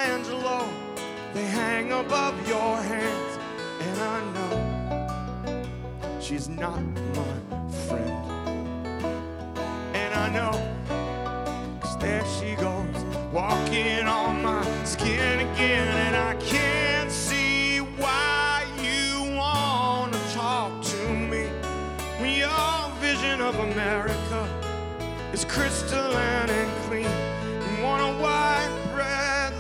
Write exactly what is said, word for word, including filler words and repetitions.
Michelangelo, they hang above your hands. And I know she's not my friend. And I know, 'cause there she goes, walking on my skin again. And I can't see why you wanna talk to me when your vision of America is crystalline and clean.